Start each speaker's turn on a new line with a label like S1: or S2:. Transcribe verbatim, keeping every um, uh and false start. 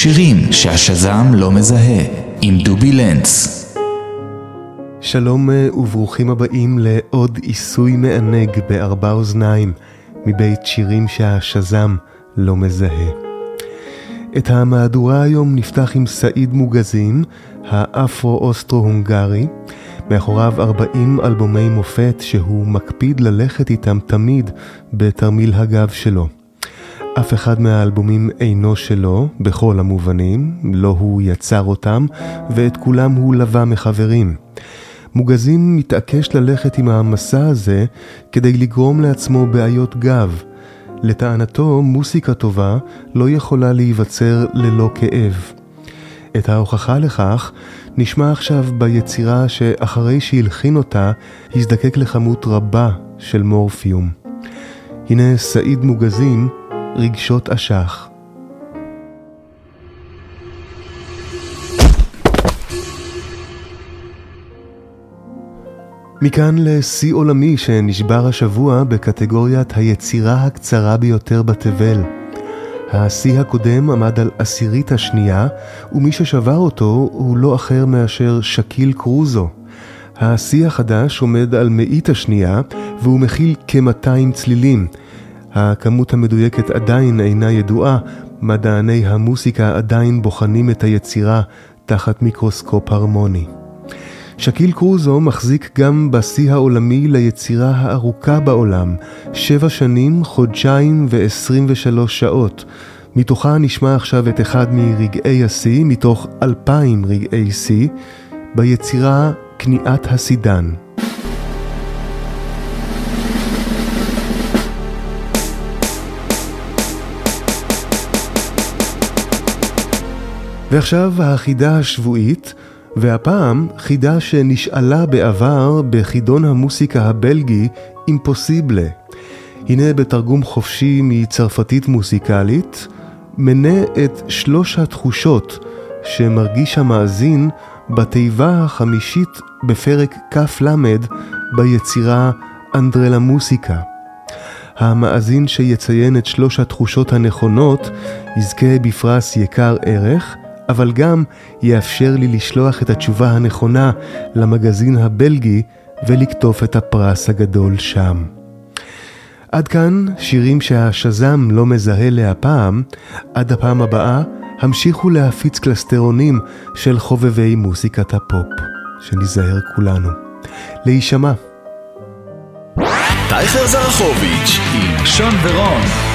S1: שירים שהשזם לא מזהה, עם דובי לנץ.
S2: שלום וברוכים הבאים לעוד עיסוי מענג בארבע אוזניים, מבית שירים שהשזם לא מזהה. את המהדורה היום נפתח עם סעיד מוגזים, האפרו-אוסטרו-הונגרי, מאחוריו ארבעים אלבומי מופת שהוא מקפיד ללכת איתם תמיד בתרמיל הגב שלו. אף אחד מהאלבומים אינו שלו, בכל המובנים, לא הוא יצר אותם, ואת כולם הוא לווה מחברים. מוגזים מתעקש ללכת עם המסע הזה כדי לגרום לעצמו בעיות גב. לטענתו, מוסיקה טובה לא יכולה להיווצר ללא כאב. את ההוכחה לכך נשמע עכשיו ביצירה שאחרי שהלחין אותה, הזדקק לכמות רבה של מורפיום. הנה סעיד מוגזים, רגשות אשך. מכאן לשיא עולמי שנשבר השבוע בקטגוריית היצירה הקצרה ביותר בתבל. השיא הקודם עמד על עשירית השנייה, ומי ששבר אותו הוא לא אחר מאשר שקיל קרוזו. השיא החדש עומד על מאית השנייה, והוא מכיל כ-מאתיים צלילים. הכמות המדויקת עדיין אינה ידועה, מדעני המוסיקה עדיין בוחנים את היצירה תחת מיקרוסקופ הרמוני. שקיל קרוזו מחזיק גם בשיא העולמי ליצירה הארוכה בעולם, שבע שנים, חודשיים ועשרים ושלוש שעות. מתוכה נשמע עכשיו את אחד מרגעי השיא, מתוך אלפיים רגעי שיא, ביצירה כניעת הסידן. ועכשיו החידה השבועית, והפעם חידה שנשאלה בעבר בחידון המוסיקה הבלגי אימפוסיבלה. הנה בתרגום חופשי מצרפתית מוסיקלית, מנה את שלוש התחושות שמרגיש המאזין בתיבה החמישית בפרק כף למד ביצירה אנדרלה מוסיקה. המאזין שיציין את שלוש התחושות הנכונות יזכה בפרס יקר ערך, אבל גם יאפשר לי לשלוח את התשובה הנכונה למגזין הבלגי ולכתוב את הפרס הגדול שם. עד כאן שירים שהשזם לא מזהה להפעם. עד הפעם הבאה המשיכו להפיץ קלסטרונים של חובבי מוסיקת הפופ. שנזהר כולנו. להישמע.
S1: טייכר זרחוביץ' עם שון ורון.